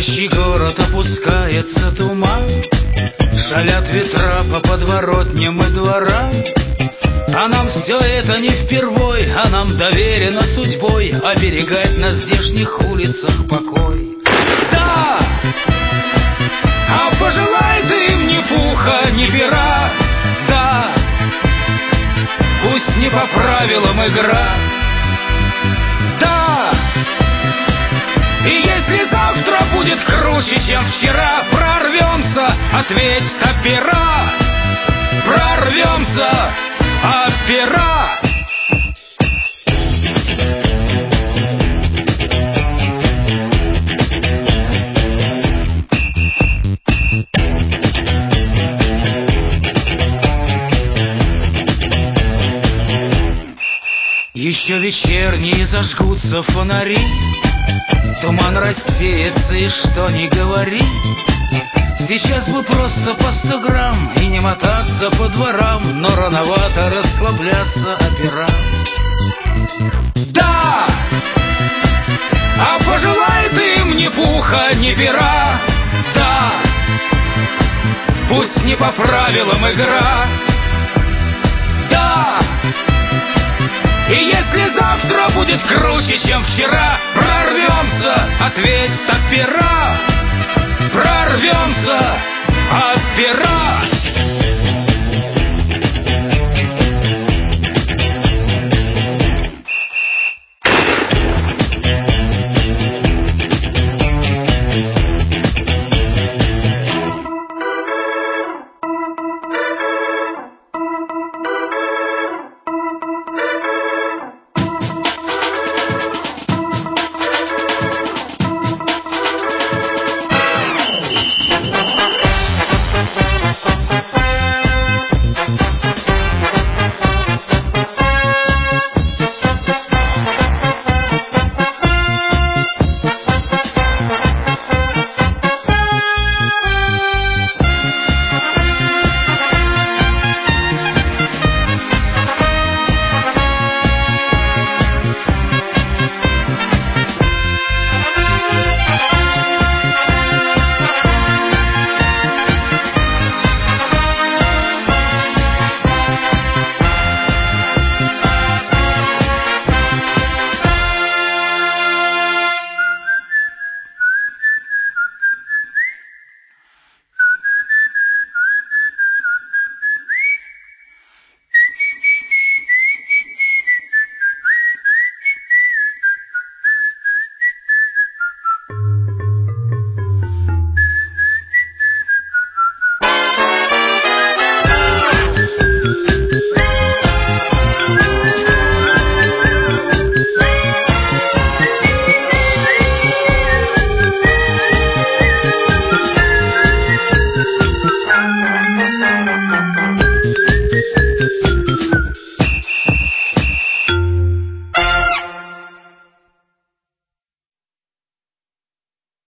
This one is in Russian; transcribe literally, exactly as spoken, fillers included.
Спящий город опускается туман, шалят ветра по подворотням и дворам. А нам все это не впервой, а нам доверено судьбой оберегать на здешних улицах покой. Да! А пожелай ты им ни пуха, ни пера. Да! Пусть не по правилам игра. Да! И если завтра будет круче, чем вчера, прорвемся, ответь, опера. Прорвемся, опера. Еще вечерние зажгутся фонари, туман рассеется, и что ни говори, сейчас бы просто по сто грамм и не мотаться по дворам, но рановато расслабляться опера. Да! А пожелай ты им ни пуха, ни пера. Да! Пусть не по правилам игра. Да! И если завтра будет круче, чем вчера, прорвемся, ответь, опера. Прорвемся, опера.